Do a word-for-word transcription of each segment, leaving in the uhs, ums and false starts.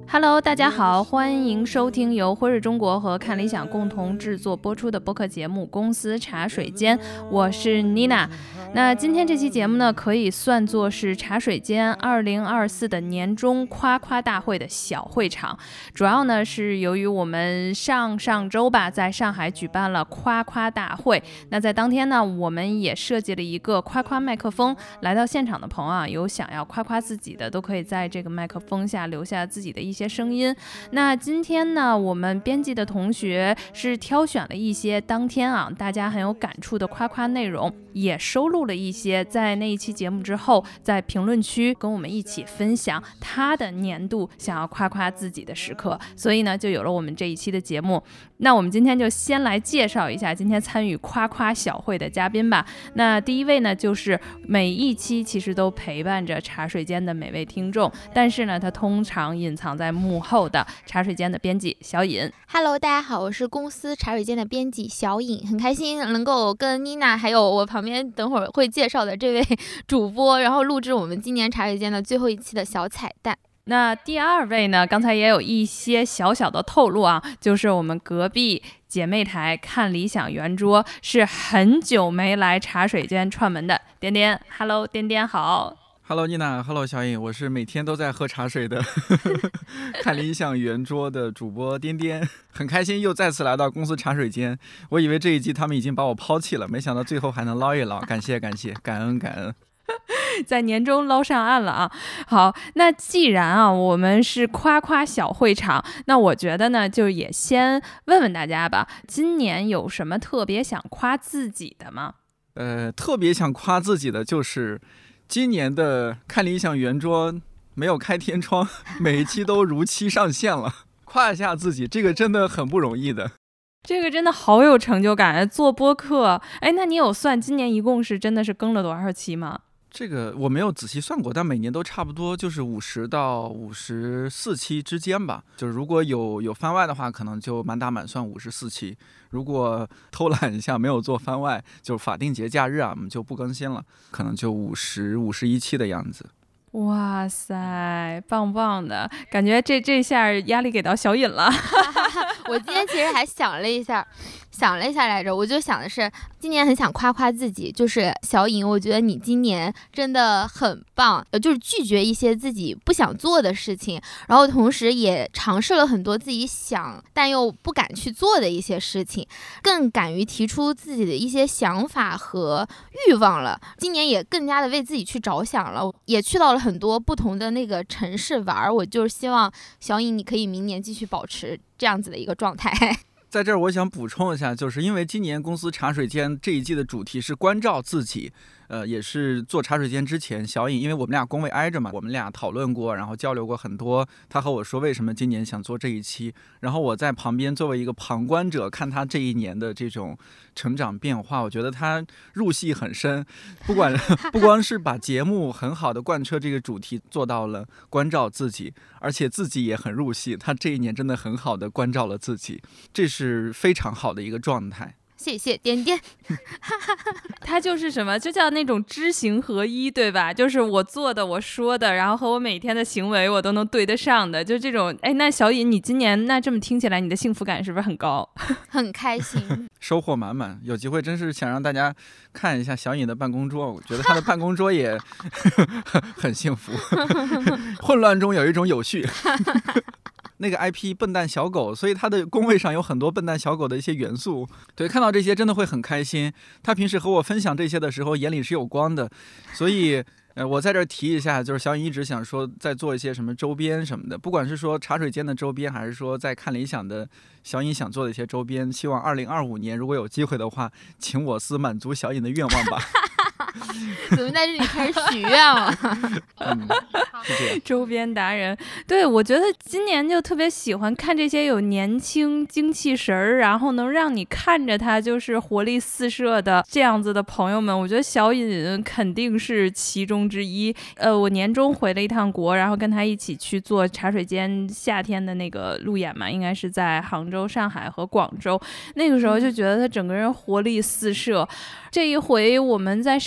Hello， 大家好，欢迎收听由辉瑞中国和看理想共同制作播出的播客节目《公司茶水间》，我是 Nina。那今天这期节目呢，可以算作是茶水间二零二四的年终夸夸大会的小会场。主要呢是由于我们上上周吧，在上海举办了夸夸大会。那在当天呢，我们也设计了一个夸夸麦克风，来到现场的朋友啊，有想要夸夸自己的，都可以在这个麦克风下留下自己的一些声音。那今天呢，我们编辑的同学是挑选了一些当天啊大家很有感触的夸夸内容，也收录了一些在那一期节目之后在评论区跟我们一起分享他的年度想要夸夸自己的时刻，所以呢就有了我们这一期的节目。那我们今天就先来介绍一下今天参与夸夸小会的嘉宾吧。那第一位呢，就是每一期其实都陪伴着茶水间的每位听众，但是呢他通常隐藏在幕后的茶水间的编辑小尹。 Hello， 大家好，我是公司茶水间的编辑小尹，很开心能够跟妮娜还有我旁边等会儿会介绍的这位主播，然后录制我们今年茶水间的最后一期的小彩蛋。 那第二位呢，刚才也有一些小小的透露啊，就是我们隔壁姐妹台看理想圆桌是很久没来茶水间串门的颠颠。 Hello， 颠颠好。 Hello， 妮娜 ，Hello， 小颖，我是每天都在喝茶水的看理想圆桌的主播颠颠，很开心又再次来到公司茶水间。我以为这一季他们已经把我抛弃了，没想到最后还能捞一捞，感谢感谢，感恩感恩。 在年终捞上岸了啊！好，那既然啊我们是夸夸小会场，那我觉得呢，就也先问问大家吧，今年有什么特别想夸自己的吗？ 呃，特别想夸自己的就是今年的看理想圆桌没有开天窗，每一期都如期上线了，夸一下自己，这个真的很不容易的。 这个真的好有成就感，做播客。哎，那你有算今年一共是真的是更了多少期吗？ 这个我没有仔细算过，但每年都差不多就是五十到五十四期之间吧。就是如果有有番外的话，可能就满打满算五十四期。如果偷懒一下没有做番外，就是法定节假日啊，我们就不更新了，可能就五十五十一期的样子。 哇塞，棒棒的，感觉这这下压力给到小尹了。 我今天其实还想了一下想了一下来着，我就想的是今年很想夸夸自己，就是小尹，我觉得你今年真的很棒，呃，就是拒绝一些自己不想做的事情，然后同时也尝试了很多自己想但又不敢去做的一些事情，更敢于提出自己的一些想法和欲望了。今年也更加的为自己去着想了，也去到了很多不同的那个城市玩。我就是希望小尹你可以明年继续保持这样子的一个状态。 在这儿我想补充一下，就是因为今年公司茶水间这一季的主题是关照自己，呃，也是做茶水间之前，小尹因为我们俩工位挨着嘛，我们俩讨论过，然后交流过很多。他和我说为什么今年想做这一期，然后我在旁边作为一个旁观者看他这一年的这种成长变化，我觉得他入戏很深，不管不光是把节目很好的贯彻这个主题做到了关照自己，而且自己也很入戏，他这一年真的很好的关照了自己，这是非常好的一个状态。 谢谢点点。 他就是什么，就叫那种知行合一，对吧？就是我做的我说的，然后和我每天的行为我都能对得上的，就这种。哎，那小尹你今年那这么听起来你的幸福感是不是很高？ 很开心， 收获满满。有机会真是想让大家看一下小尹的办公桌，我觉得他的办公桌也很幸福。混乱中有一种有序。那个 I P 笨蛋小狗，所以他的工位上有很多笨蛋小狗的一些元素。对，看到这些真的会很开心。他平时和我分享这些的时候，眼里是有光的。所以，呃，我在这儿提一下，就是小尹一直想说在做一些什么周边什么的，不管是说茶水间的周边，还是说在看理想的小尹想做的一些周边。希望二零二五年如果有机会的话，请我司满足小尹的愿望吧。 怎么在这里开始许愿了？ 嗯，是这样。 周边达人，对，我觉得今年就特别喜欢看这些有年轻精气神儿，然后能让你看着他就是活力四射的这样子的朋友们。我觉得小尹肯定是其中之一。呃，我年终回了一趟国，然后跟他一起去做茶水间夏天的那个路演嘛，应该是在杭州、上海和广州。那个时候就觉得他整个人活力四射。这一回我们在上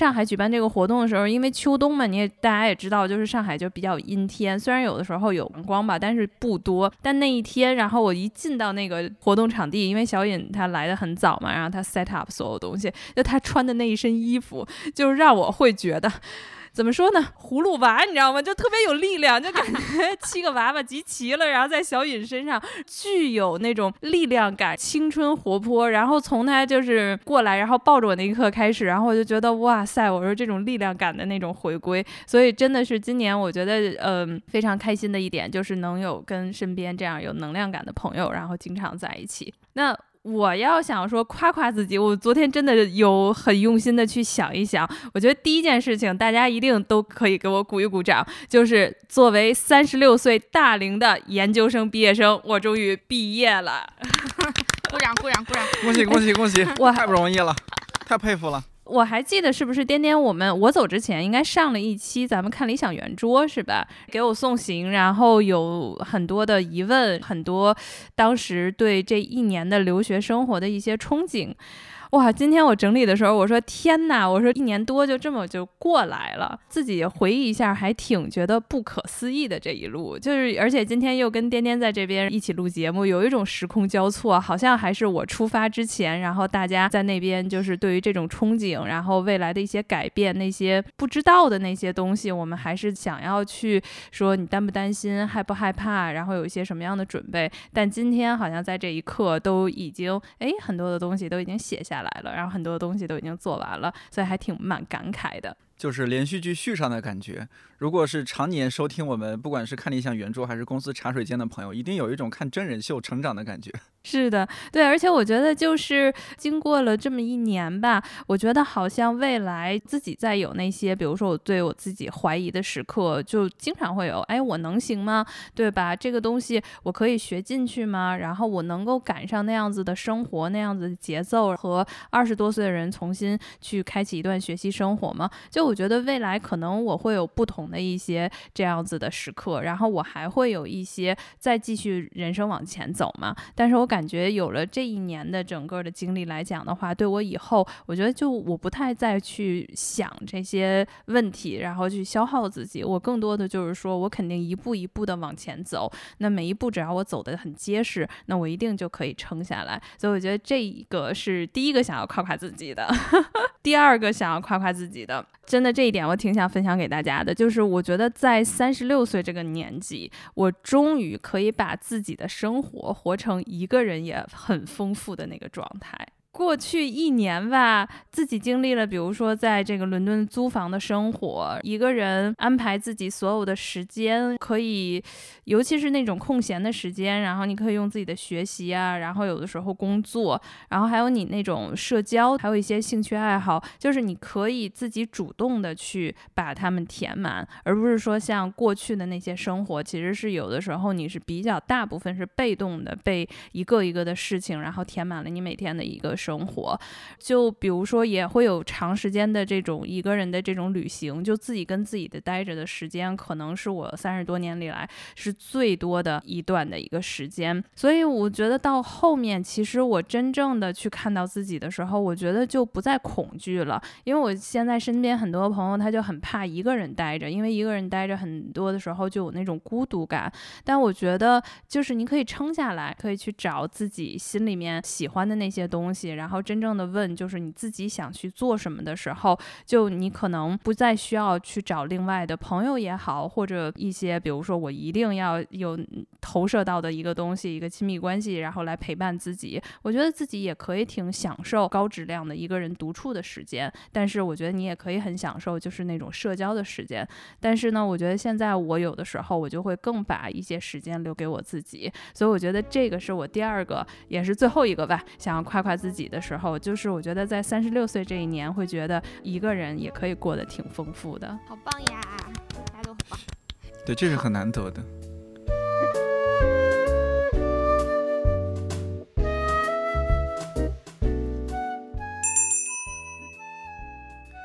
上海举办这个活动的时候，因为秋冬嘛，你也大家也知道，就是上海就比较阴天，虽然有的时候有阳光吧，但是不多。但那一天，然后我一进到那个活动场地，因为小尹他来的很早嘛，然后他 set up 所有东西，就他穿的那一身衣服，就让我会觉得。怎么说呢？葫芦娃你知道吗？就特别有力量，就感觉七个娃娃集齐了，然后在小尹身上具有那种力量感，青春活泼。然后从他就是过来，然后抱着我那一刻开始，然后我就觉得哇塞，我说这种力量感的那种回归。所以真的是今年我觉得嗯、呃、非常开心的一点，就是能有跟身边这样有能量感的朋友，然后经常在一起。那我要想说夸夸自己，我昨天真的有很用心的去想一想，我觉得第一件事情大家一定都可以给我鼓一鼓掌，就是作为三十六岁大龄的研究生毕业生，我终于毕业了。 鼓掌鼓掌鼓掌， 恭喜恭喜恭喜， 我太不容易了，太佩服了。 我还记得是不是颠颠我们我走之前应该上了一期咱们看理想圆桌是吧，给我送行，然后有很多的疑问，很多当时对这一年的留学生活的一些憧憬。哇，今天我整理的时候我说天哪，我说一年多就这么就过来了，自己回忆一下还挺觉得不可思议的这一路，就是而且今天又跟颠颠在这边一起录节目，有一种时空交错，好像还是我出发之前，然后大家在那边就是对于这种憧憬，然后未来的一些改变，那些不知道的那些东西，我们还是想要去说你担不担心，害不害怕，然后有一些什么样的准备。但今天好像在这一刻都已经哎很多的东西都已经写下来来了，然后很多东西都已经做完了，所以还挺蛮感慨的， 就是连续剧续上的感觉。如果是常年收听我们不管是看理想圆桌还是公司茶水间的朋友，一定有一种看真人秀成长的感觉。 是的，对，而且我觉得就是经过了这么一年吧，我觉得好像未来自己在有那些比如说我对我自己怀疑的时刻，就经常会有哎我能行吗，对吧，这个东西我可以学进去吗，然后我能够赶上那样子的生活，那样子的节奏，和二十多岁的人重新去开启一段学习生活吗？就我觉得未来可能我会有不同的一些这样子的时刻，然后我还会有一些再继续人生往前走嘛。但是我感觉有了这一年的整个的经历来讲的话，对我以后我觉得就我不太再去想这些问题，然后去消耗自己，我更多的就是说我肯定一步一步的往前走，那每一步只要我走得很结实，那我一定就可以撑下来。所以我觉得这一个是第一个想要夸夸自己的第二个想要夸夸自己的，真的这一点我挺想分享给大家的，就是我觉得在三十六岁这个年纪，我终于可以把自己的生活活成一个人也很丰富的那个状态。过去一年吧，自己经历了比如说在这个伦敦租房的生活，一个人安排自己所有的时间，可以尤其是那种空闲的时间，然后你可以用自己的学习啊，然后有的时候工作，然后还有你那种社交，还有一些兴趣爱好，就是你可以自己主动的去把它们填满，而不是说像过去的那些生活，其实是有的时候你是比较大部分是被动的，被一个一个的事情然后填满了你每天的一个生活。就比如说也会有长时间的这种一个人的这种旅行，就自己跟自己的待着的时间，可能是我三十多年里来是最多的一段的一个时间。所以我觉得到后面，其实我真正的去看到自己的时候，我觉得就不再恐惧了。因为我现在身边很多朋友他就很怕一个人待着，因为一个人待着很多的时候就有那种孤独感。但我觉得就是你可以撑下来，可以去找自己心里面喜欢的那些东西，然后真正的问就是你自己想去做什么的时候，就你可能不再需要去找另外的朋友也好，或者一些比如说我一定要有投射到的一个东西，一个亲密关系，然后来陪伴自己。我觉得自己也可以挺享受高质量的一个人独处的时间，但是我觉得你也可以很享受就是那种社交的时间。但是呢，我觉得现在我有的时候我就会更把一些时间留给我自己，所以我觉得这个是我第二个也是最后一个吧想要夸夸自己的时候，就是我觉得在三十六岁这一年会觉得一个人也可以过得挺丰富的。 好棒呀，大家都好棒。 对，这是很难得的。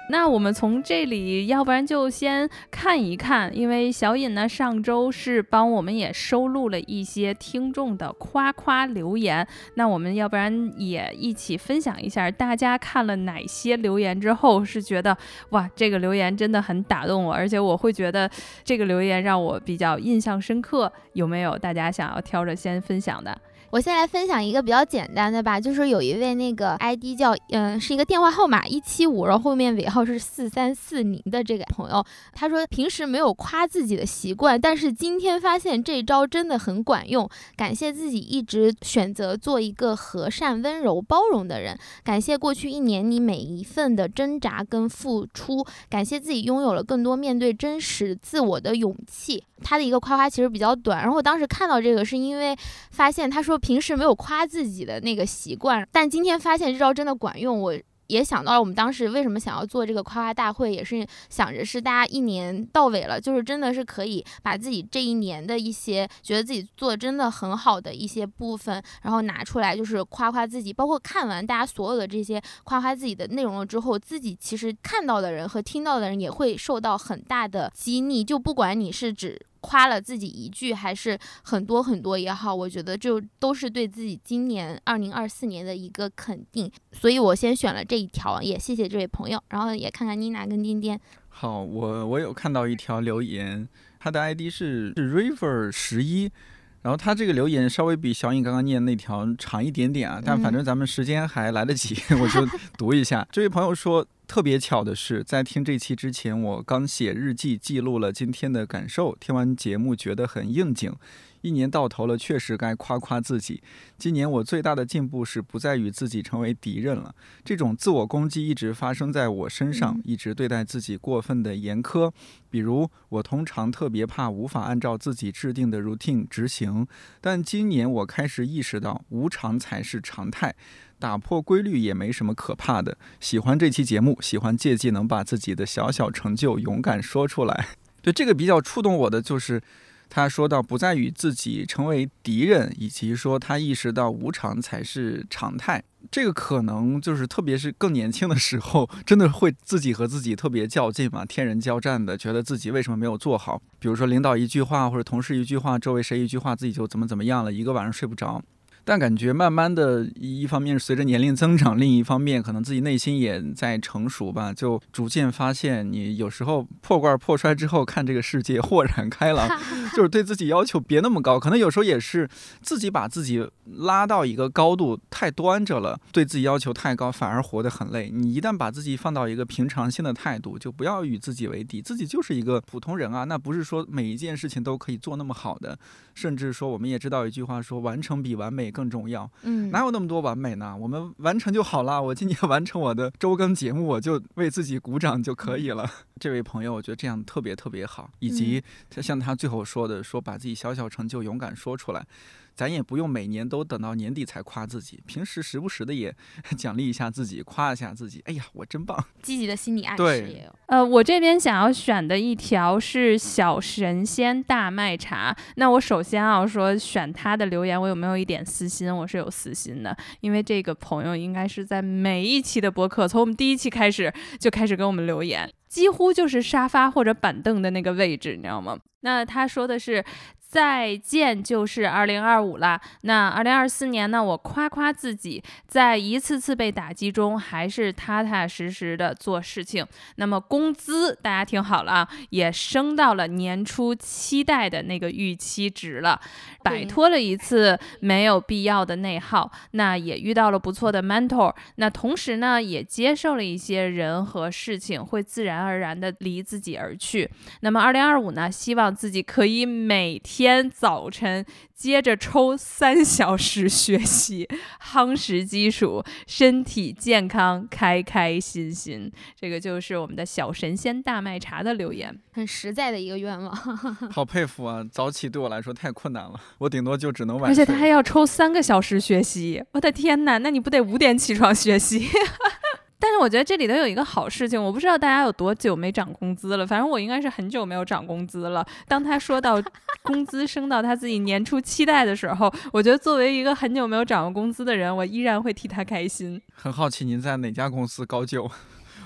那我们从这里要不然就先看一看，因为小尹呢上周是帮我们也收录了一些听众的夸夸留言，那我们要不然也一起分享一下大家看了哪些留言之后是觉得哇这个留言真的很打动我，而且我会觉得这个留言让我比较印象深刻，有没有大家想要挑着先分享的？ 我先来分享一个比较简单的吧，就是有一位那个 I D 叫嗯、呃、是一个电话号码一七五，然后后面尾号是四三四零的这个朋友，他说平时没有夸自己的习惯，但是今天发现这招真的很管用，感谢自己一直选择做一个和善温柔包容的人，感谢过去一年你每一份的挣扎跟付出，感谢自己拥有了更多面对真实自我的勇气。他的一个夸夸其实比较短，然后我当时看到这个是因为发现他说平时没有夸自己的那个习惯，但今天发现这招真的管用，我也想到了我们当时为什么想要做这个夸夸大会，也是想着是大家一年到尾了，就是真的是可以把自己这一年的一些觉得自己做的真的很好的一些部分，然后拿出来就是夸夸自己，包括看完大家所有的这些夸夸自己的内容了之后，自己其实看到的人和听到的人也会受到很大的激励，就不管你是指夸了自己一句还是很多很多也好，我觉得就都是对自己今年二零二四年的一个肯定，所以我先选了这一条，也谢谢这位朋友，然后也看看妮娜跟颠颠。 好，我我有看到一条留言，他的 I D 是是 River 十一，然后他这个留言稍微比小颖刚刚念那条长一点点啊，但反正咱们时间还来得及，嗯、我就读一下。这位朋友说，特别巧的是，在听这期之前，我刚写日记记录了今天的感受，听完节目觉得很应景。一年到头了，确实该夸夸自己。今年我最大的进步是不再与自己成为敌人了。这种自我攻击一直发生在我身上，一直对待自己过分的严苛。比如，我通常特别怕无法按照自己制定的 routine 执行，但今年我开始意识到，无常才是常态。打破规律也没什么可怕的。喜欢这期节目，喜欢借机能把自己的小小成就勇敢说出来。对，这个比较触动我的就是他说到不再与自己成为敌人，以及说他意识到无常才是常态。这个可能就是特别是更年轻的时候，真的会自己和自己特别较劲嘛，天人交战的，觉得自己为什么没有做好。比如说领导一句话，或者同事一句话，周围谁一句话，自己就怎么怎么样了，一个晚上睡不着。但感觉慢慢的，一方面是随着年龄增长，另一方面可能自己内心也在成熟吧，就逐渐发现你有时候破罐破摔之后看这个世界豁然开朗，就是对自己要求别那么高，可能有时候也是自己把自己拉到一个高度太端着了，对自己要求太高反而活得很累。你一旦把自己放到一个平常心的态度，就不要与自己为敌，自己就是一个普通人啊，那不是说每一件事情都可以做那么好的，甚至说我们也知道一句话说完成比完美更重要，嗯，哪有那么多完美呢？我们完成就好了。我今年完成我的周更节目，我就为自己鼓掌就可以了。嗯、这位朋友，我觉得这样特别特别好，以及像他最后说的，说把自己小小成就勇敢说出来。咱也不用每年都等到年底才夸自己，平时时不时的也奖励一下自己，夸一下自己。哎呀，我真棒！ 积极的心理暗示也有。 呃，我这边想要选的一条是小神仙大麦茶。那我首先要说选他的留言，我有没有一点私心？我是有私心的，因为这个朋友应该是在每一期的播客，从我们第一期开始就开始给我们留言，几乎就是沙发或者板凳的那个位置，你知道吗？那他说的是，再见就是二零二五了。那二零二四年呢，我夸夸自己，在一次次被打击中，还是踏踏实实的做事情。那么工资大家听好了啊，也升到了年初期待的那个预期值了，摆脱了一次没有必要的内耗。那也遇到了不错的 mentor。那同时呢，也接受了一些人和事情会自然而然的离自己而去。那么二零二五呢，希望自己可以每天早晨接着抽三小时学习，夯实基础，身体健康，开开心心。这个就是我们的小神仙大麦茶的留言， 很实在的一个愿望。 好佩服啊！早起对我来说太困难了，我顶多就只能晚睡。 而且他还要抽三个小时学习，我的天哪！那你不得五点起床学习？但是我觉得这里头有一个好事情，我不知道大家有多久没涨工资了，反正我应该是很久没有涨工资了。当他说到工资升到他自己年初期待的时候，我觉得作为一个很久没有涨过工资的人，我依然会替他开心。 很好奇您在哪家公司高就？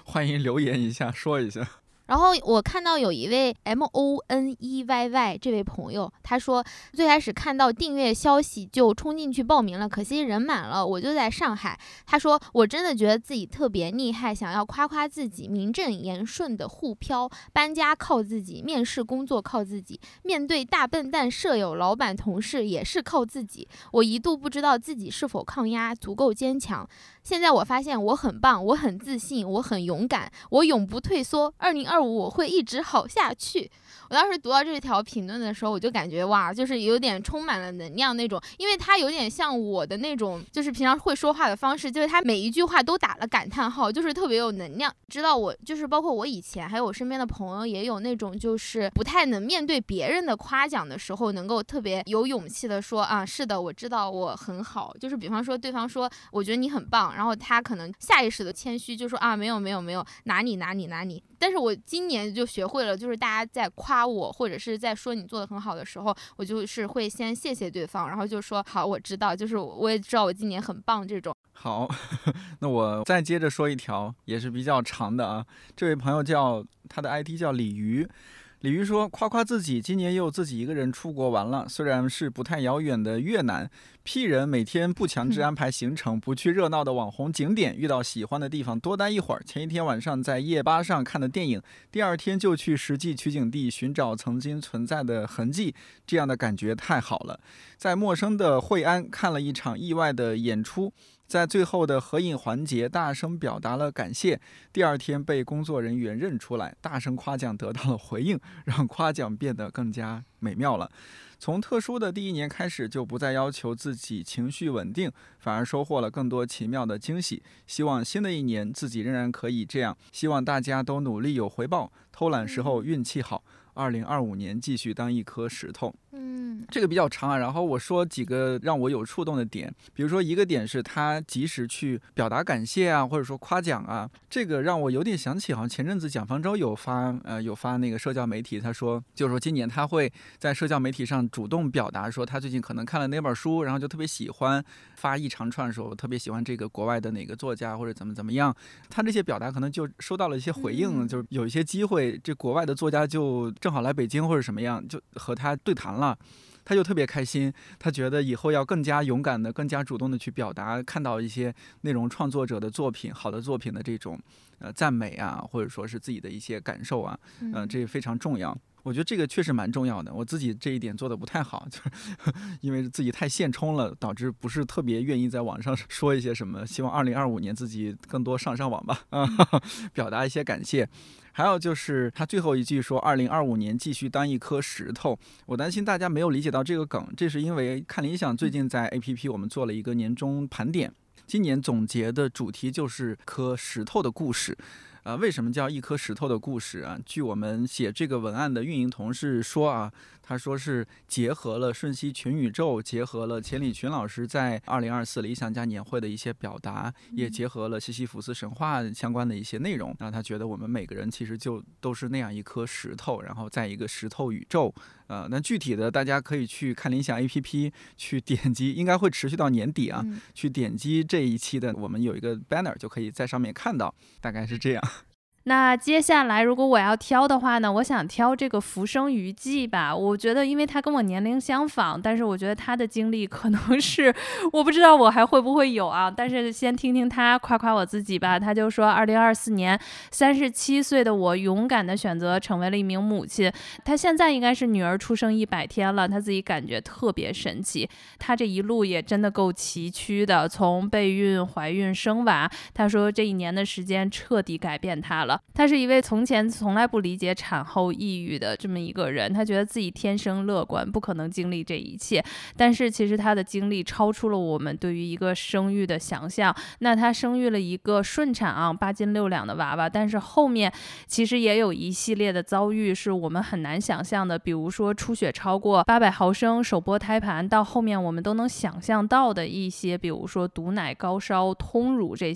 欢迎留言一下说一下。 然后我看到有一位 M O N E Y Y 这位朋友，他说最开始看到订阅消息就冲进去报名了，可惜人满了，我就在上海。他说我真的觉得自己特别厉害，想要夸夸自己，名正言顺的沪漂，搬家靠自己，面试工作靠自己，面对大笨蛋舍友、老板、同事也是靠自己。我一度不知道自己是否抗压足够坚强，现在我发现我很棒，我很自信，我很勇敢，我永不退缩。二零二五我会一直好下去。我当时读到这条评论的时候，我就感觉哇，就是有点充满了能量那种，因为它有点像我的那种，就是平常会说话的方式，就是他每一句话都打了感叹号，就是特别有能量。知道我就是包括我以前还有我身边的朋友也有那种就是不太能面对别人的夸奖的时候，能够特别有勇气的说啊，是的，我知道我很好。就是比方说对方说我觉得你很棒，然后他可能下意识的谦虚就说啊，没有没有没有，哪里哪里哪里。但是我今年就学会了，就是大家在夸我或者是在说你做的很好的时候，我就是会先谢谢对方，然后就说好，我知道，就是我也知道我今年很棒这种。 好，那我再接着说一条也是比较长的啊。这位朋友叫他的 I D 叫鲤鱼。鲤鱼说夸夸自己今年又自己一个人出国玩了，虽然是不太遥远的越南，P 人每天不强制安排行程，不去热闹的网红景点，遇到喜欢的地方多待一会儿。前一天晚上在夜吧上看的电影，第二天就去实际取景地寻找曾经存在的痕迹，这样的感觉太好了。在陌生的惠安看了一场意外的演出，在最后的合影环节大声表达了感谢，第二天被工作人员认出来，大声夸奖得到了回应，让夸奖变得更加美妙了。从特殊的第一年开始，就不再要求自己情绪稳定，反而收获了更多奇妙的惊喜。希望新的一年自己仍然可以这样，希望大家都努力有回报，偷懒时候运气好。二零二五年继续当一颗石头。 嗯， 这个比较长啊，然后我说几个让我有触动的点，比如说一个点是他及时去表达感谢啊，或者说夸奖啊，这个让我有点想起，好像前阵子蒋方舟有发呃有发那个社交媒体，他说就是说今年他会在社交媒体上主动表达说他最近可能看了哪本书，然后就特别喜欢，发一长串说我特别喜欢这个国外的哪个作家或者怎么怎么样，他这些表达可能就收到了一些回应， 嗯、 就是有一些机会，这国外的作家就正好来北京或者什么样，就和他对谈了。他就特别开心，他觉得以后要更加勇敢的、更加主动的去表达，看到一些内容创作者的作品、好的作品的这种呃赞美啊，或者说是自己的一些感受啊，嗯、呃，这非常重要。我觉得这个确实蛮重要的，我自己这一点做的不太好，就是因为自己太现充了，导致不是特别愿意在网上说一些什么。希望二零二五年自己更多上上网吧，啊，表达一些感谢。还有就是他最后一句说二零二五年继续当一颗石头，我担心大家没有理解到这个梗，这是因为看理想最近在 A P P 我们做了一个年终盘点，今年总结的主题就是颗石头的故事。呃，为什么叫一颗石头的故事啊？据我们写这个文案的运营同事说啊，他说是结合了瞬息全宇宙，结合了钱理群老师在二零二四理想家年会的一些表达，也结合了西西弗斯神话相关的一些内容。然后他觉得我们每个人其实就都是那样一颗石头，然后在一个石头宇宙。呃，那具体的大家可以去看理想 A P P 去点击，应该会持续到年底啊， 嗯、 去点击这一期的，我们有一个 banner 就可以在上面看到，大概是这样。 那接下来如果我要挑的话呢，我想挑这个《浮生余记》吧。我觉得因为他跟我年龄相仿，但是我觉得他的经历可能是我不知道我还会不会有啊，但是先听听他夸夸我自己吧。他就说二零二四年三十七岁的我勇敢的选择成为了一名母亲，他现在应该是女儿出生一百天了，他自己感觉特别神奇。他这一路也真的够崎岖的，从备孕、怀孕、生娃，他说这一年的时间彻底改变他了。他是一位从前从来不理解产后抑郁的这么一个人，他觉得自己天生乐观，不可能经历这一切，但是其实他的经历超出了我们对于一个生育的想象。那他生育了一个顺产啊八斤六两的娃娃，但是后面其实也有一系列的遭遇是我们很难想象的，比如说出血超过八百毫升，首波胎盘，到后面我们都能想象到的一些，比如说堵奶、高烧、通乳这些。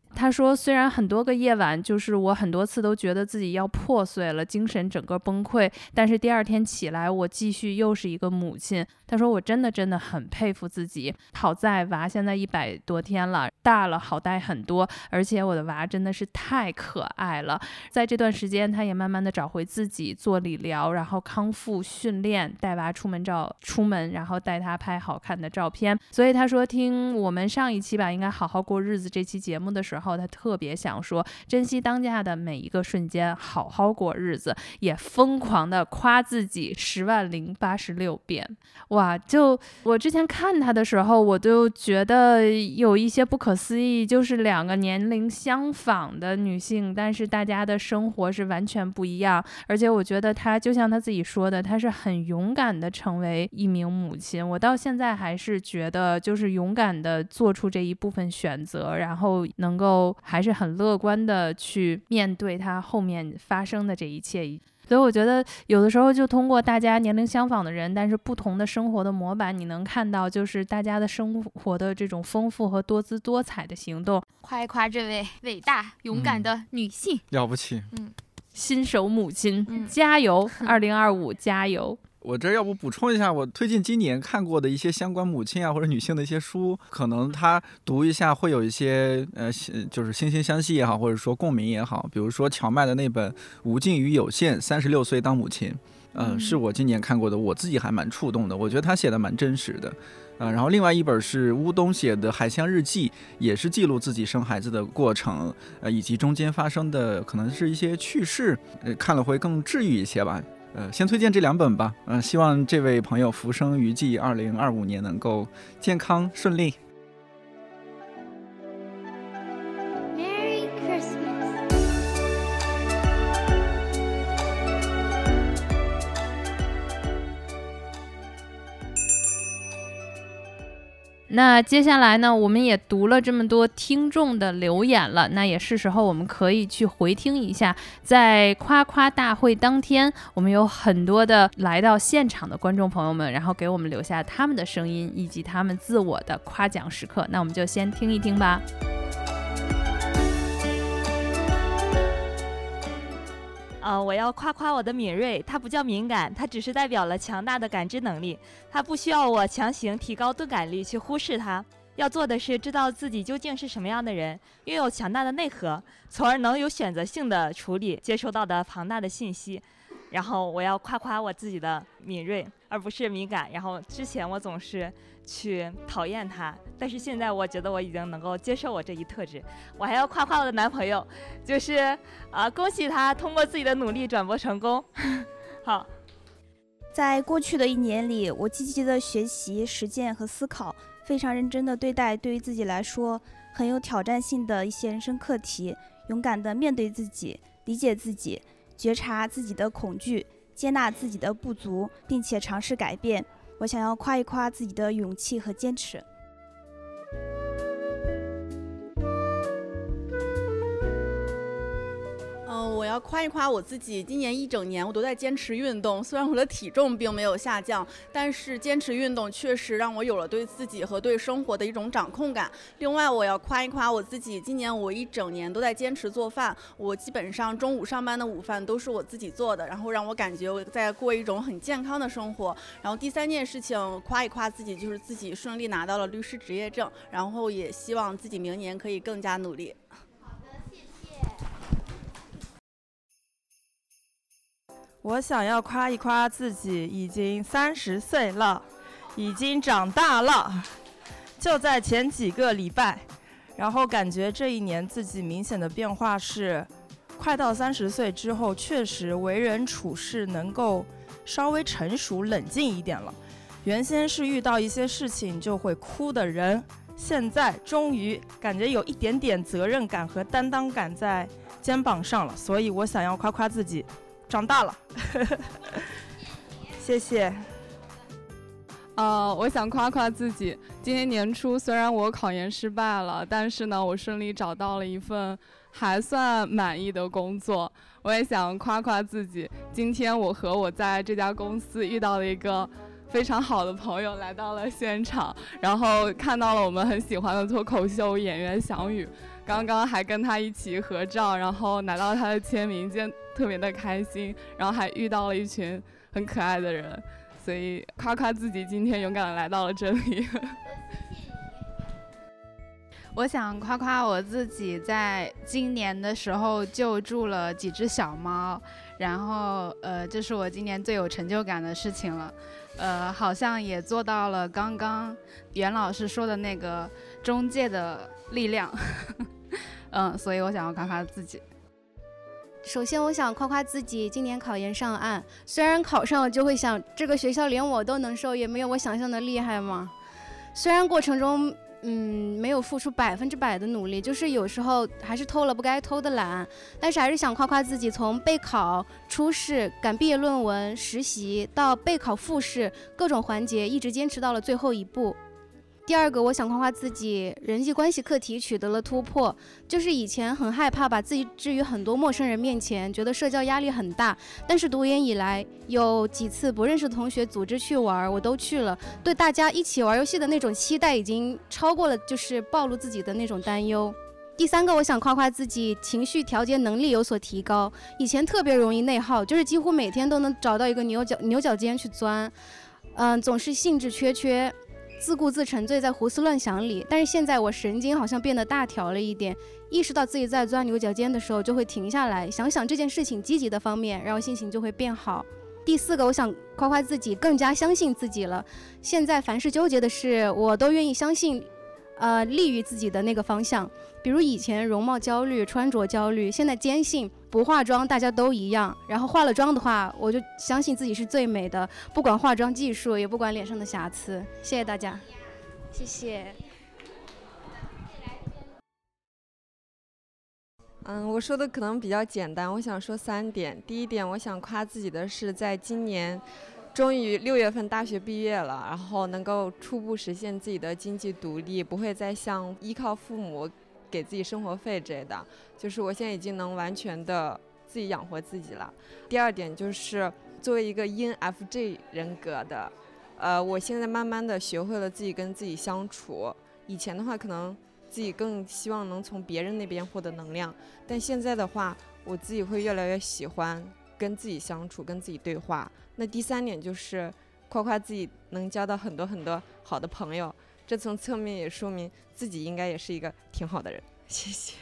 他说虽然很多个夜晚就是我很多次都觉得自己要破碎了，精神整个崩溃，但是第二天起来我继续又是一个母亲。他说我真的真的很佩服自己，好在娃现在一百多天了，大了好带很多，而且我的娃真的是太可爱了。在这段时间他也慢慢的找回自己，做理疗，然后康复训练，带娃出门照出门，然后带他拍好看的照片。所以他说听我们上一期吧应该好好过日子这期节目的时候，他特别想说珍惜当下的每一个瞬间，好好过日子，也疯狂的夸自己十万零八十六遍。哇，就我之前看他的时候我就觉得有一些不可思议，就是两个年龄相仿的女性，但是大家的生活是完全不一样。而且我觉得她就像她自己说的，她是很勇敢的成为一名母亲。我到现在还是觉得就是勇敢的做出这一部分选择，然后能够还是很乐观的去面对她后面发生的这一切。所以我觉得有的时候就通过大家年龄相仿的人，但是不同的生活的模板，你能看到就是大家的生活的这种丰富和多姿多彩的行动。 夸一夸这位伟大勇敢的女性、 嗯、了不起。 嗯， 新手母亲、 嗯、 加油二零二五加油。 我这要不补充一下我推荐今年看过的一些相关母亲啊或者女性的一些书，可能他读一下会有一些呃，就是惺惺相惜也好，或者说共鸣也好。比如说荞麦的那本《无尽与有限：三十六岁当母亲》，呃，是我今年看过的，我自己还蛮触动的，我觉得他写的蛮真实的。呃，然后另外一本是乌冬写的《海象日记》，也是记录自己生孩子的过程，呃，以及中间发生的可能是一些趣事，呃，看了会更治愈一些吧。呃，先推荐这两本吧。嗯、呃，希望这位朋友福生余纪，二零二五年能够健康顺利。 Merry Christmas。 那接下来呢，我们也读了这么多听众的留言了，那也是时候我们可以去回听一下，在夸夸大会当天，我们有很多的来到现场的观众朋友们，然后给我们留下他们的声音以及他们自我的夸奖时刻。那我们就先听一听吧。 呃，我要夸夸我的敏锐，它不叫敏感，它只是代表了强大的感知能力，它不需要我强行提高钝感力去忽视它，要做的是知道自己究竟是什么样的人，拥有强大的内核，从而能有选择性的处理接收到的庞大的信息。然后我要夸夸我自己的敏锐，而不是敏感。然后之前我总是去讨厌它，但是现在我觉得我已经能够接受我这一特质。我还要夸夸我的男朋友，就是啊、呃，恭喜他通过自己的努力转播成功。好， 在过去的一年里，我积极的学习、实践和思考，非常认真的对待对于自己来说很有挑战性的一些人生课题，勇敢的面对自己，理解自己，觉察自己的恐惧，接纳自己的不足，并且尝试改变。我想要夸一夸自己的勇气和坚持。 嗯，我要夸一夸我自己，今年一整年我都在坚持运动，虽然我的体重并没有下降，但是坚持运动确实让我有了对自己和对生活的一种掌控感。另外我要夸一夸我自己，今年我一整年都在坚持做饭，我基本上中午上班的午饭都是我自己做的，然后让我感觉我在过一种很健康的生活。然后第三件事情夸一夸自己，就是自己顺利拿到了律师执业证，然后也希望自己明年可以更加努力。 我想要夸一夸自己，已经三十岁了，已经长大了，就在前几个礼拜，然后感觉这一年自己明显的变化是，快到三十岁之后，确实为人处事能够稍微成熟冷静一点了。原先是遇到一些事情就会哭的人，现在终于感觉有一点点责任感和担当感在肩膀上了，所以我想要夸夸自己长大了。谢谢。 呃，我想夸夸自己，今年年初虽然我考研失败了，但是呢，我顺利找到了一份还算满意的工作。我也想夸夸自己，今天我和我在这家公司遇到了一个非常好的朋友来到了现场，然后看到了我们很喜欢的脱口秀演员翔宇， 刚刚还跟他一起合照，然后拿到他的签名，今天特别的开心，然后还遇到了一群很可爱的人，所以夸夸自己今天勇敢的来到了这里。 我想夸夸我自己，在今年的时候救助了几只小猫，然后呃，这是我今年最有成就感的事情了。呃，好像也做到了刚刚袁老师说的那个中介的力量。嗯，所以我想要夸夸自己。 首先我想夸夸自己今年考研上岸，虽然考上了就会想这个学校连我都能收，也没有我想象的厉害嘛。虽然过程中嗯，没有付出百分之百的努力，就是有时候还是偷了不该偷的懒，但是还是想夸夸自己，从备考、初试、赶毕业论文、实习到备考复试，各种环节一直坚持到了最后一步。第二个，我想夸夸自己，人际关系课题取得了突破。就是以前很害怕把自己置于很多陌生人面前，觉得社交压力很大。但是读研以来，有几次不认识的同学组织去玩，我都去了。对大家一起玩游戏的那种期待，已经超过了就是暴露自己的那种担忧。第三个，我想夸夸自己，情绪调节能力有所提高。以前特别容易内耗，就是几乎每天都能找到一个牛角牛角尖去钻，嗯，总是兴致缺缺。自顾自沉醉在胡思乱想里，但是现在我神经好像变得大条了一点，意识到自己在钻牛角尖的时候就会停下来，想想这件事情积极的方面，然后心情就会变好。第四个，我想夸夸自己，更加相信自己了。现在凡是纠结的事，我都愿意相信呃，利于自己的那个方向。比如以前容貌焦虑、穿着焦虑，现在坚信不化妆大家都一样，然后化了妆的话，我就相信自己是最美的，不管化妆技术，也不管脸上的瑕疵。谢谢大家。谢谢。 嗯，我说的可能比较简单，我想说三点。第一点，我想夸自己的是，在今年终于六月份大学毕业了，然后能够初步实现自己的经济独立，不会再像依靠父母给自己生活费之类的，就是我现在已经能完全的自己养活自己了。第二点就是作为一个 E N F J 人格的，呃，我现在慢慢的学会了自己跟自己相处。以前的话可能自己更希望能从别人那边获得能量，但现在的话我自己会越来越喜欢跟自己相处，跟自己对话。那第三点就是夸夸自己能交到很多很多好的朋友，这从侧面也说明自己应该也是一个挺好的人。谢谢。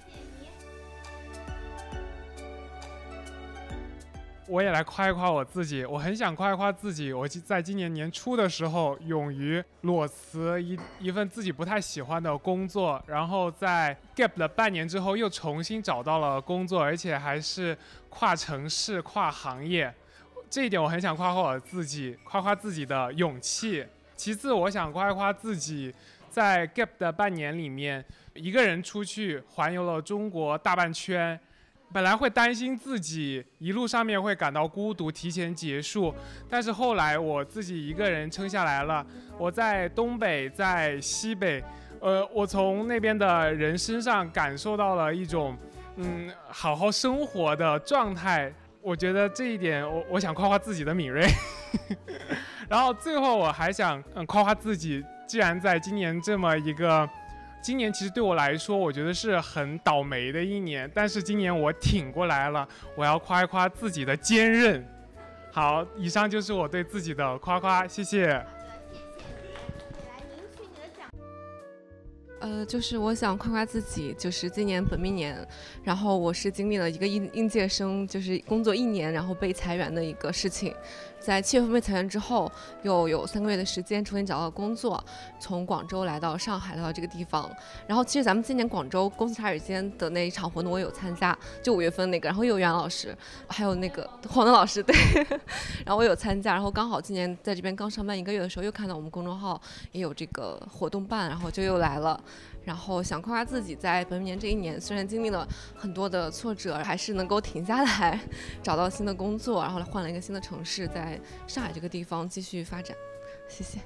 我也来夸一夸我自己，我很想夸一夸自己。我在今年年初的时候，勇于裸辞一一份自己不太喜欢的工作，然后在 gap 了半年之后，又重新找到了工作，而且还是跨城市、跨行业。这一点我很想夸夸我自己，夸夸自己的勇气。其次，我想夸一夸自己，在 gap 的半年里面，一个人出去环游了中国大半圈。本来会担心自己一路上面会感到孤独，提前结束，但是后来我自己一个人撑下来了。我在东北，在西北，呃，我从那边的人身上感受到了一种，嗯，好好生活的状态。我觉得这一点我，我我想夸夸自己的敏锐。然后最后我还想，嗯，夸夸自己，既然在今年这么一个。今年其实对我来说，我觉得是很倒霉的一年，但是今年我挺过来了，我要夸一夸自己的坚韧。好，以上就是我对自己的夸夸，谢谢。 呃，就是我想夸夸自己，就是今年本命年，然后我是经历了一个应应届生，就是工作一年，然后被裁员的一个事情。在七月份被裁员之后，又有三个月的时间重新找到工作，从广州来到上海，来到这个地方。然后其实咱们今年广州公司茶水间的那一场活动我有参加，就五月份那个，然后又有袁老师，还有那个黄灯老师，对，然后我有参加。然后刚好今年在这边刚上班一个月的时候，又看到我们公众号也有这个活动办，然后就又来了。然后想夸夸自己，在本命年这一年，虽然经历了很多的挫折，还是能够停下来，找到新的工作，然后换了一个新的城市，在上海这个地方继续发展。谢谢。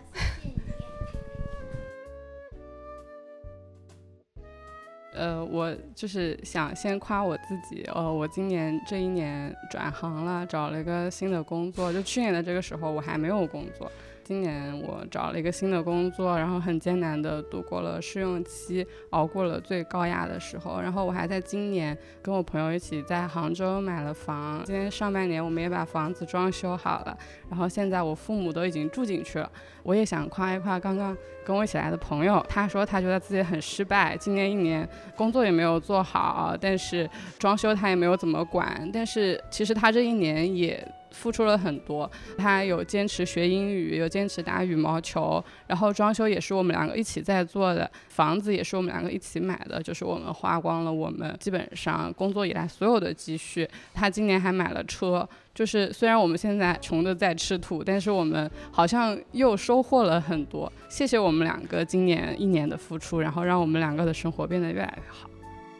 呃，我就是想先夸我自己，呃，我今年这一年转行了，找了一个新的工作。就去年的这个时候，我还没有工作。 今年我找了一个新的工作，然后很艰难的度过了试用期，熬过了最高压的时候。然后我还在今年跟我朋友一起在杭州买了房，今年上半年我们也把房子装修好了，然后现在我父母都已经住进去了。我也想夸一夸刚刚跟我一起来的朋友，他说他觉得自己很失败，今年一年工作也没有做好，但是装修他也没有怎么管，但是其实他这一年也付出了很多，他有坚持学英语，有坚持打羽毛球，然后装修也是我们两个一起在做的，房子也是我们两个一起买的，就是我们花光了我们基本上工作以来所有的积蓄。他今年还买了车，就是虽然我们现在穷的在吃土，但是我们好像又收获了很多。谢谢我们两个今年一年的付出，然后让我们两个的生活变得越来越好。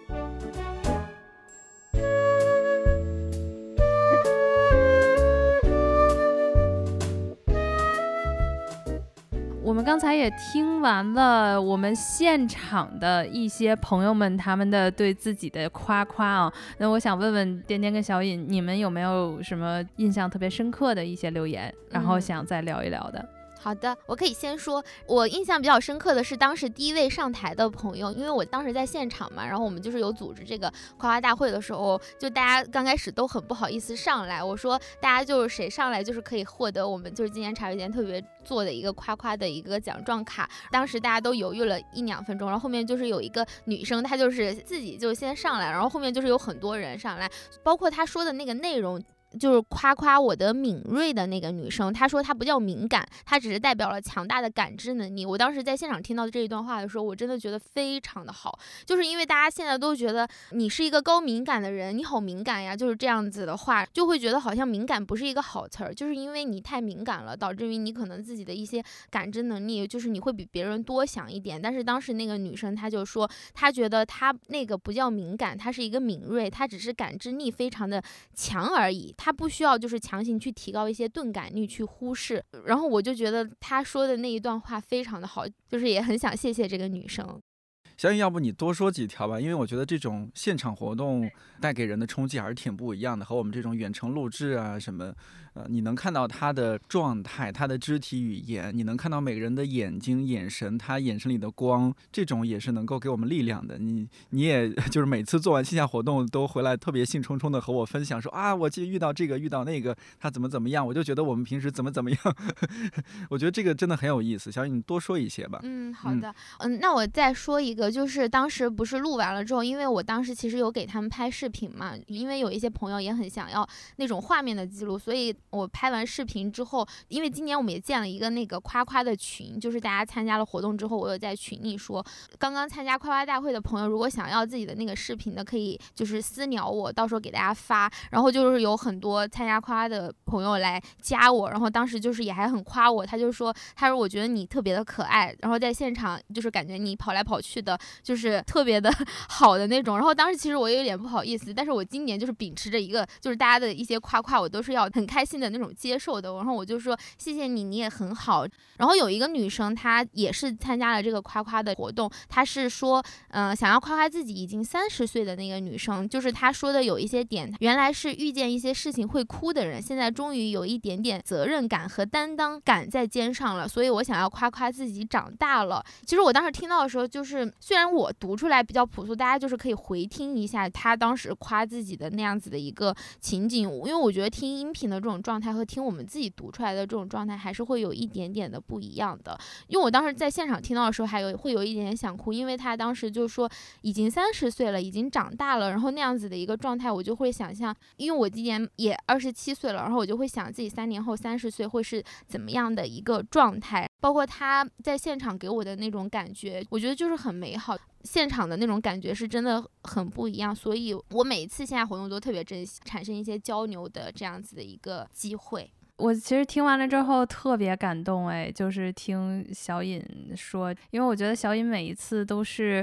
我们刚才也听完了我们现场的一些朋友们他们的对自己的夸夸啊，那我想问问颠颠跟小尹，你们有没有什么印象特别深刻的一些留言，然后想再聊一聊的？ 嗯好的，我可以先说，我印象比较深刻的是当时第一位上台的朋友，因为我当时在现场嘛，然后我们就是有组织这个夸夸大会的时候，就大家刚开始都很不好意思上来，我说大家就是谁上来就是可以获得我们就是今年茶水间特别做的一个夸夸的一个奖状卡，当时大家都犹豫了一两分钟，然后后面就是有一个女生，她就是自己就先上来，然后后面就是有很多人上来，包括她说的那个内容。就是夸夸我的敏锐的那个女生，她说她不叫敏感，她只是代表了强大的感知能力。我当时在现场听到这一段话的时候，我真的觉得非常的好，就是因为大家现在都觉得你是一个高敏感的人，你好敏感呀，就是这样子的话，就会觉得好像敏感不是一个好词儿，就是因为你太敏感了，导致于你可能自己的一些感知能力，就是你会比别人多想一点。但是当时那个女生她就说，她觉得她那个不叫敏感，她是一个敏锐，她只是感知力非常的强而已。他不需要就是强行去提高一些钝感力去忽视，然后我就觉得他说的那一段话非常的好，就是也很想谢谢这个女生。 小尹，要不你多说几条吧，因为我觉得这种现场活动带给人的冲击还是挺不一样的，和我们这种远程录制啊什么，呃，你能看到他的状态，他的肢体语言，你能看到每个人的眼睛、眼神，他眼神里的光，这种也是能够给我们力量的。你你也就是每次做完线下活动都回来特别兴冲冲的和我分享说啊，我今天遇到这个遇到那个，他怎么怎么样，我就觉得我们平时怎么怎么样，我觉得这个真的很有意思。小尹，你多说一些吧。 嗯，好的，嗯，嗯那我再说一个。就是当时不是录完了之后，因为我当时其实有给他们拍视频嘛，因为有一些朋友也很想要那种画面的记录，所以我拍完视频之后，因为今年我们也建了一个那个夸夸的群，就是大家参加了活动之后，我有在群里说，刚刚参加夸夸大会的朋友，如果想要自己的那个视频的，可以就是私聊我，到时候给大家发。然后就是有很多参加夸夸的朋友来加我，然后当时就是也还很夸我，他就说，他说我觉得你特别的可爱，然后在现场就是感觉你跑来跑去的。就是特别的好的那种，然后当时其实我有点不好意思，但是我今年就是秉持着一个就是大家的一些夸夸我都是要很开心的那种接受的，然后我就说谢谢你，你也很好。然后有一个女生她也是参加了这个夸夸的活动，她是说嗯、呃，想要夸夸自己已经三十岁的那个女生，就是她说的有一些点，原来是遇见一些事情会哭的人，现在终于有一点点责任感和担当感在肩上了，所以我想要夸夸自己长大了。其实我当时听到的时候，就是虽然我读出来比较朴素，大家就是可以回听一下他当时夸自己的那样子的一个情景，因为我觉得听音频的这种状态和听我们自己读出来的这种状态还是会有一点点的不一样的。因为我当时在现场听到的时候还有会有一点点想哭，因为他当时就说已经三十岁了，已经长大了，然后那样子的一个状态，我就会想象，因为我今年也二十七岁了，然后我就会想自己三年后三十岁会是怎么样的一个状态，包括他在现场给我的那种感觉，我觉得就是很美好。现场的那种感觉是真的很不一样，所以我每一次线下活动都特别珍惜产生一些交流的这样子的一个机会。 我其实听完了之后特别感动，哎，就是听小尹说，因为我觉得小尹每一次都是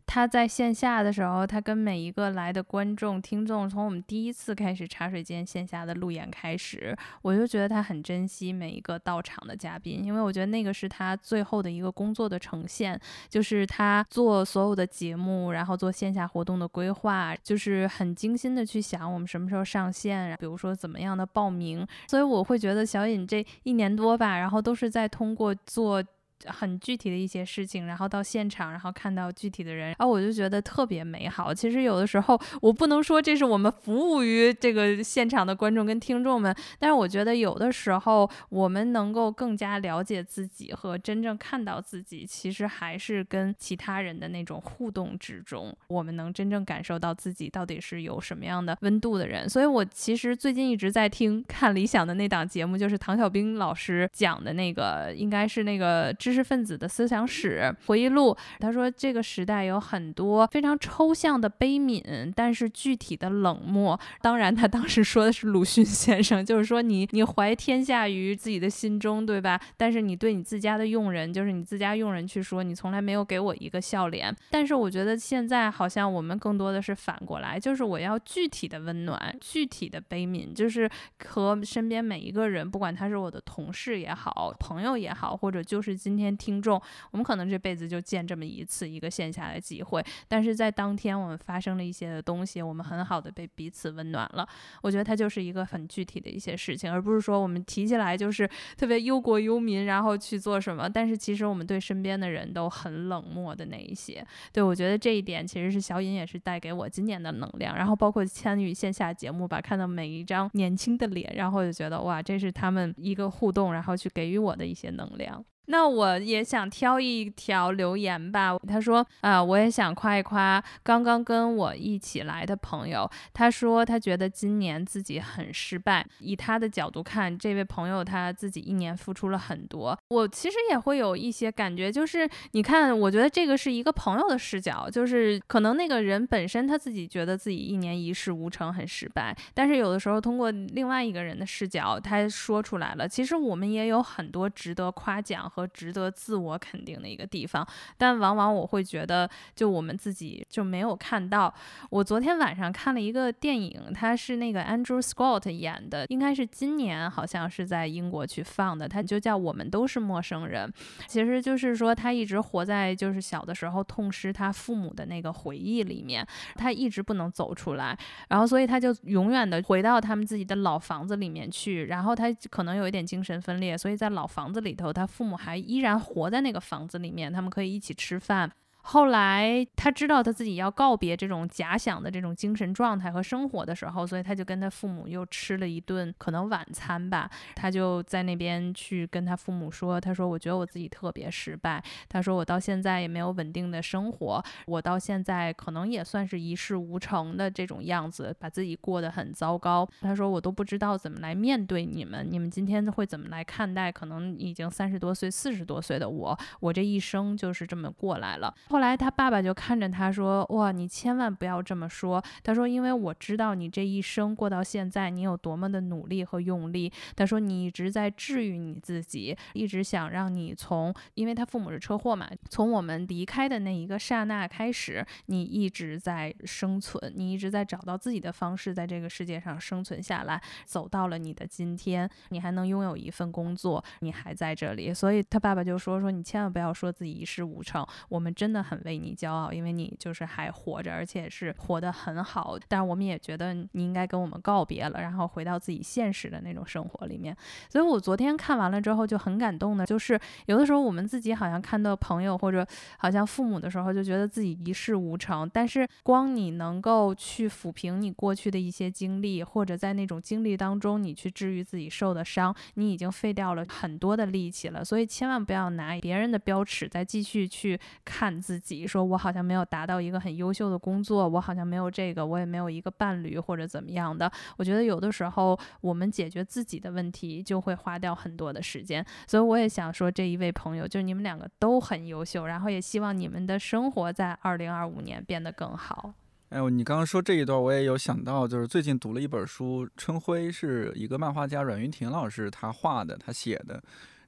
他在线下的时候，他跟每一个来的观众听众，从我们第一次开始茶水间线下的路演开始，我就觉得他很珍惜每一个到场的嘉宾，因为我觉得那个是他最后的一个工作的呈现，就是他做所有的节目，然后做线下活动的规划，就是很精心的去想我们什么时候上线，比如说怎么样的报名。所以我会觉得小尹这一年多吧，然后都是在通过做很具体的一些事情，然后到现场，然后看到具体的人，然后我就觉得特别美好。其实有的时候我不能说这是我们服务于这个现场的观众跟听众们，但是我觉得有的时候我们能够更加了解自己和真正看到自己，其实还是跟其他人的那种互动之中，我们能真正感受到自己到底是有什么样的温度的人。所以我其实最近一直在听看理想的那档节目，就是唐小兵老师讲的那个，应该是那个知识分子的思想史回忆录。他说这个时代有很多非常抽象的悲悯，但是具体的冷漠。当然他当时说的是鲁迅先生，就是说你你怀天下于自己的心中，对吧？但是你对你自家的佣人，就是你自家佣人去说，你从来没有给我一个笑脸。但是我觉得现在好像我们更多的是反过来，就是我要具体的温暖，具体的悲悯，就是和身边每一个人，不管他是我的同事也好，朋友也好，或者就是今天听众，我们可能这辈子就见这么一次一个线下的机会，但是在当天我们发生了一些的东西，我们很好的被彼此温暖了。我觉得它就是一个很具体的一些事情，而不是说我们提起来就是特别忧国忧民，然后去做什么，但是其实我们对身边的人都很冷漠的那一些。对，我觉得这一点其实是小尹也是带给我今年的能量，然后包括参与线下节目吧，看到每一张年轻的脸，然后就觉得哇，这是他们一个互动，然后去给予我的一些能量。那我也想挑一条留言吧，他说啊、呃，我也想夸一夸刚刚跟我一起来的朋友，他说他觉得今年自己很失败，以他的角度看，这位朋友他自己一年付出了很多。我其实也会有一些感觉，就是你看，我觉得这个是一个朋友的视角，就是可能那个人本身他自己觉得自己一年一事无成很失败，但是有的时候通过另外一个人的视角，他说出来了，其实我们也有很多值得夸奖和值得自我肯定的一个地方，但往往我会觉得就我们自己就没有看到。我昨天晚上看了一个电影，它是那个 Andrew Scott 演的，应该是今年好像是在英国去放的，它就叫我们都是陌生人。其实就是说他一直活在就是小的时候痛失他父母的那个回忆里面，他一直不能走出来，然后所以他就永远的回到他们自己的老房子里面去，然后他可能有一点精神分裂，所以在老房子里头他父母还依然活在那个房子里面，他们可以一起吃饭。后来他知道他自己要告别这种假想的这种精神状态和生活的时候，所以他就跟他父母又吃了一顿可能晚餐吧。他就在那边去跟他父母说，他说我觉得我自己特别失败，他说我到现在也没有稳定的生活，我到现在可能也算是一事无成的这种样子，把自己过得很糟糕。他说我都不知道怎么来面对你们，你们今天会怎么来看待可能已经三十多岁四十多岁的我，我这一生就是这么过来了。后来他爸爸就看着他说，哇，你千万不要这么说。他说因为我知道你这一生过到现在你有多么的努力和用力，他说你一直在治愈你自己，一直想让你从，因为他父母是车祸嘛，从我们离开的那一个刹那开始，你一直在生存，你一直在找到自己的方式在这个世界上生存下来，走到了你的今天，你还能拥有一份工作，你还在这里。所以他爸爸就说说你千万不要说自己一事无成，我们真的很为你骄傲，因为你就是还活着，而且是活得很好，但是我们也觉得你应该跟我们告别了，然后回到自己现实的那种生活里面。所以我昨天看完了之后就很感动的，就是有的时候我们自己好像看到朋友或者好像父母的时候就觉得自己一事无成，但是光你能够去抚平你过去的一些经历，或者在那种经历当中你去治愈自己受的伤，你已经费掉了很多的力气了。所以千万不要拿别人的标尺再继续去看自己，说我好像没有达到一个很优秀的工作，我好像没有这个，我也没有一个伴侣或者怎么样的。我觉得有的时候我们解决自己的问题就会花掉很多的时间。所以我也想说这一位朋友，就是你们两个都很优秀，然后也希望你们的生活在二零二五年变得更好。 哎呦，你刚刚说这一段我也有想到，就是最近读了一本书，春晖是一个漫画家阮云婷老师他画的他写的，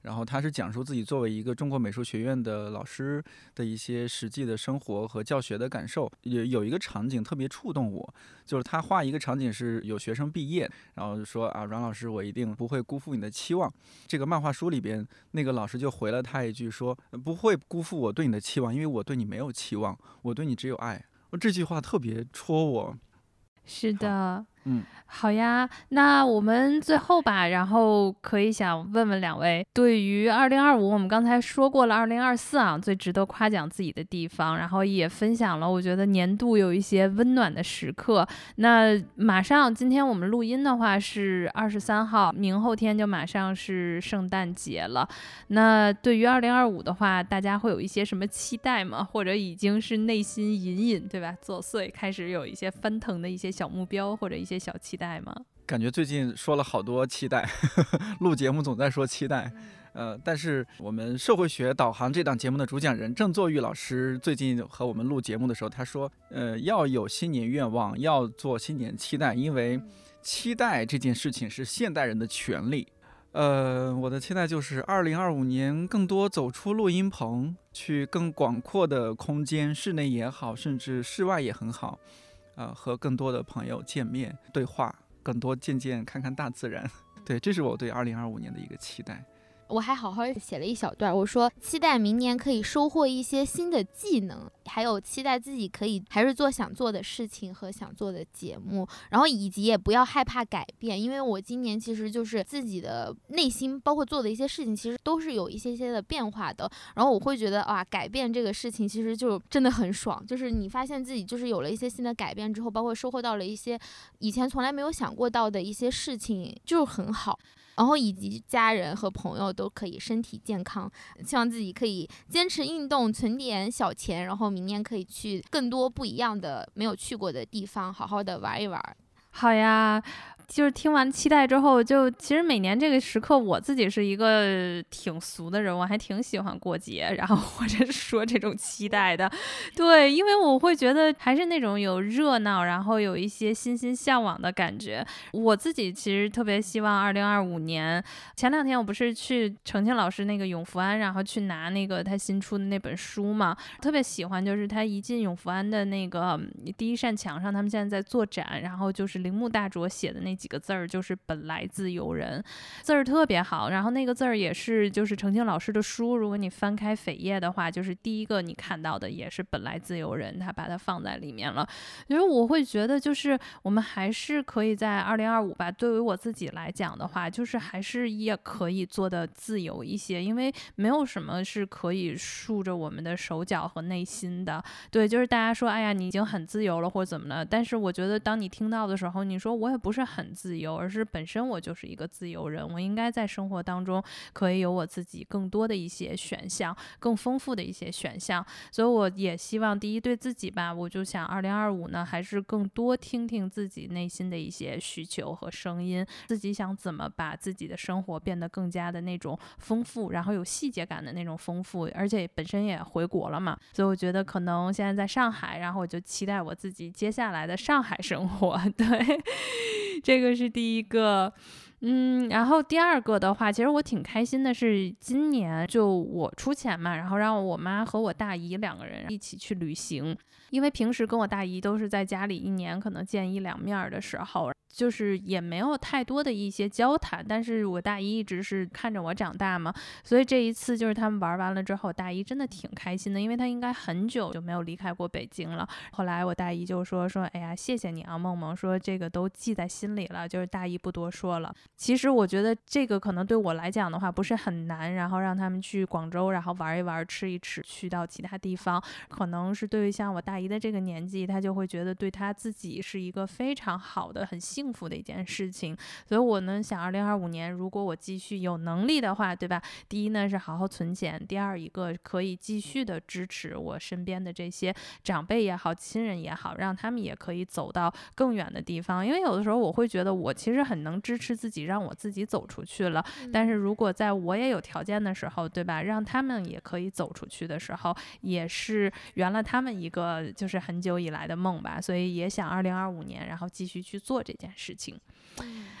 然后他是讲述自己作为一个中国美术学院的老师的一些实际的生活和教学的感受。有有一个场景特别触动我，就是他画一个场景是有学生毕业，然后就说啊，阮老师，我一定不会辜负你的期望。这个漫画书里边那个老师就回了他一句说，不会辜负我对你的期望，因为我对你没有期望，我对你只有爱。这句话特别戳我。 是的， 嗯， 好呀，那我们最后吧，然后可以想问问两位，对于二零二五，我们刚才说过了二零二四啊，最值得夸奖自己的地方，然后也分享了我觉得年度有一些温暖的时刻。那马上今天我们录音的话是二十三号，明后天就马上是圣诞节了。那对于二零二五的话，大家会有一些什么期待吗？或者已经是内心隐隐对吧作祟，开始有一些翻腾的一些小目标或者一些小期待吗？ 感觉最近说了好多期待，录节目总在说期待，呃，但是我们社会学导航这档节目的主讲人郑作玉老师最近和我们录节目的时候，他说，呃，要有新年愿望，要做新年期待，因为期待这件事情是现代人的权利。呃，我的期待就是二零二五年更多走出录音棚，去更广阔的空间，室内也好，甚至室外也很好。呃，和更多的朋友见面对话，更多见见看看大自然。对，这是我对二零二五年的一个期待。 我还好好写了一小段，我说期待明年可以收获一些新的技能，还有期待自己可以还是做想做的事情和想做的节目，然后以及也不要害怕改变，因为我今年其实就是自己的内心包括做的一些事情其实都是有一些些的变化的，然后我会觉得哇，改变这个事情其实就真的很爽，就是你发现自己就是有了一些新的改变之后，包括收获到了一些以前从来没有想过到的一些事情，就很好。然后以及家人和朋友都可以身体健康，希望自己可以坚持运动，存点小钱，然后明年可以去更多不一样的没有去过的地方，好好的玩一玩。 好呀，就是听完期待之后，就其实每年这个时刻，我自己是一个挺俗的人，我还挺喜欢过节，然后或者是说这种期待的。对，因为我会觉得还是那种有热闹，然后有一些欣欣向往的感觉。我自己其实特别希望二零二五年，前两天我不是去程庆老师那个永福庵，然后去拿那个他新出的那本书嘛，特别喜欢就是他一进永福庵的那个第一扇墙上，他们现在在做展，然后就是铃木大拙写的那几个字儿，就是本来自由人，字儿特别好。然后那个字儿也是就是程庆老师的书，如果你翻开扉页的话，就是第一个你看到的也是本来自由人，他把它放在里面了。因为我会觉得就是我们还是可以在二零二五吧，对于我自己来讲的话，就是还是也可以做的自由一些，因为没有什么是可以束着我们的手脚和内心的。对，就是大家说哎呀你已经很自由了或者怎么了，但是我觉得当你听到的时候，你说我也不是很自由，而是本身我就是一个自由人，我应该在生活当中可以有我自己更多的一些选项，更丰富的一些选项。所以我也希望第一对自己吧，我就想二零二五呢还是更多听听自己内心的一些需求和声音，自己想怎么把自己的生活变得更加的那种丰富，然后有细节感的那种丰富，而且本身也回国了嘛，所以我觉得可能现在在上海，然后我就期待我自己接下来的上海生活。对，这个是第一个。嗯，然后第二个的话，其实我挺开心的是今年就我出钱嘛，然后让我妈和我大姨两个人一起去旅行。因为平时跟我大姨都是在家里一年可能见一两面的时候，就是也没有太多的一些交谈，但是我大姨一直是看着我长大嘛，所以这一次就是他们玩完了之后，大姨真的挺开心的，因为她应该很久就没有离开过北京了。后来我大姨就说说哎呀谢谢你啊梦梦，说这个都记在心里了，就是大姨不多说了。其实我觉得这个可能对我来讲的话不是很难，然后让他们去广州然后玩一玩吃一吃，去到其他地方，可能是对于像我大姨的这个年纪，她就会觉得对她自己是一个非常好的很幸福的一件事情。所以我呢想二零二五年如果我继续有能力的话，对吧，第一呢是好好存钱，第二一个可以继续的支持我身边的这些长辈也好亲人也好，让他们也可以走到更远的地方。因为有的时候我会觉得我其实很能支持自己，让我自己走出去了，但是如果在我也有条件的时候，对吧，让他们也可以走出去的时候，也是圆了他们一个就是很久以来的梦吧。所以也想二零二五年然后继续去做这件事情。哎，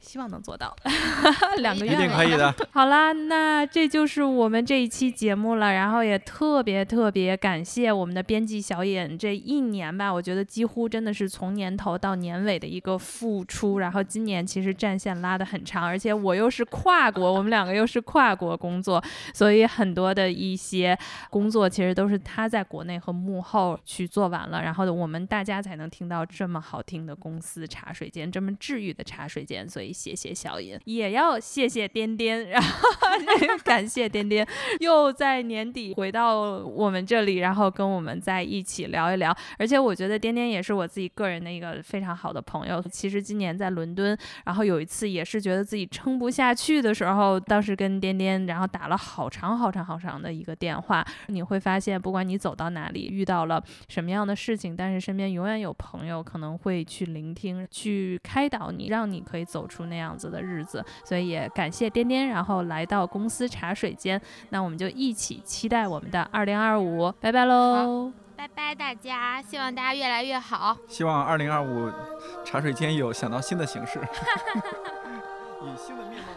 希望能做到两个月一定可以的。 好啦，那这就是我们这一期节目了，然后也特别特别感谢我们的编辑小尹，这一年吧，我觉得几乎真的是从年头到年尾的一个付出，然后今年其实战线拉得很长，而且我又是跨国，我们两个又是跨国工作，所以很多的一些工作其实都是他在国内和幕后去做完了，然后我们大家才能听到这么好听的公司茶水间，这么治愈的茶水间，所以谢谢小尹，也要谢谢颠颠，然后感谢颠颠又在年底回到我们这里，然后跟我们在一起聊一聊。而且我觉得颠颠也是我自己个人的一个非常好的朋友。其实今年在伦敦，然后有一次也是觉得自己撑不下去的时候，当时跟颠颠然后打了好长好长好长的一个电话。你会发现，不管你走到哪里，遇到了什么样的事情，但是身边永远有朋友可能会去聆听，去开导你，让你可以走出那样子的日子。所以也感谢颠颠，然后来到公司茶水间，那我们就一起期待我们的二零二五，拜拜喽！ 拜拜大家，希望大家越来越好。 希望二零二五茶水间有想到新的形式，以新的面貌。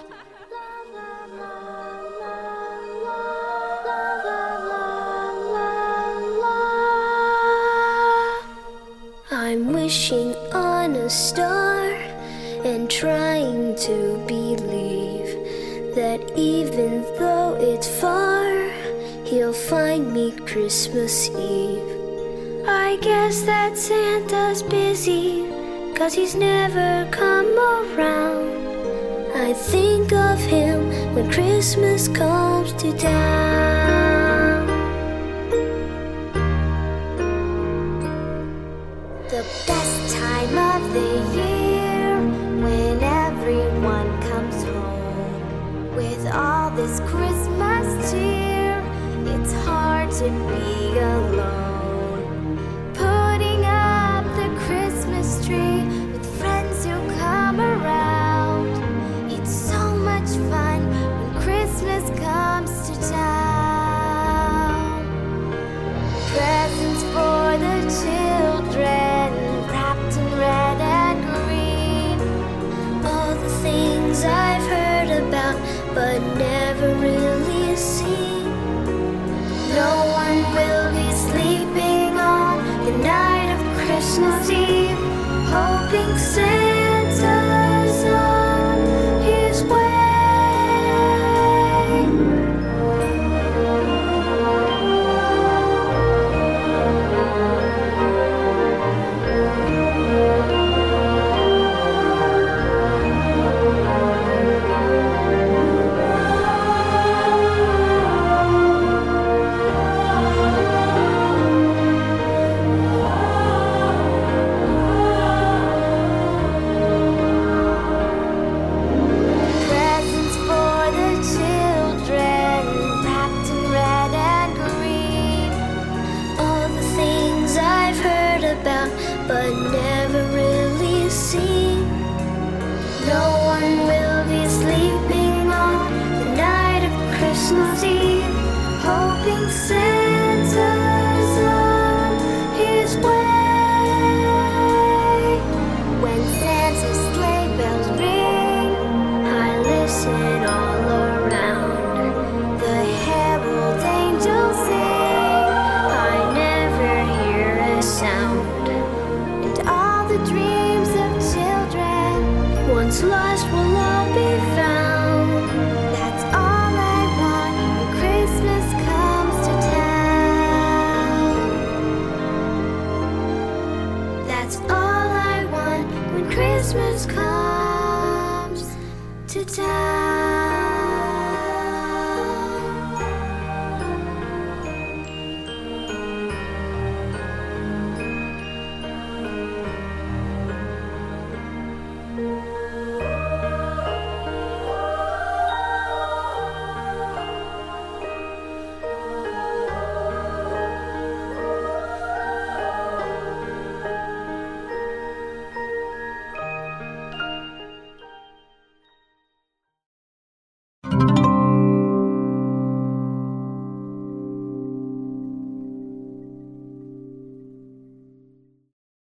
I'm wishing on a star and trying to believe that even though it's far, he'll find me Christmas Eve. I guess that Santa's busy, 'cause he's never come around. I think of him when Christmas comes to town. The best time of the year, when everyone comes home with all this Christmas cheer, it's hard to be alone. Putting up the Christmas tree with friends who come around, it's so much fun when Christmas comes to town. Presents for the children, wrapped in red and green, all the things I've heard about but never really seen. No one will be sleeping on the night of Christmas Eve, hoping Santa's on his way. Presents for the children, wrapped in red and green, all the things I've heard about but never really seen. No one will be sleeping on the night of Christmas Eve, hoping Santa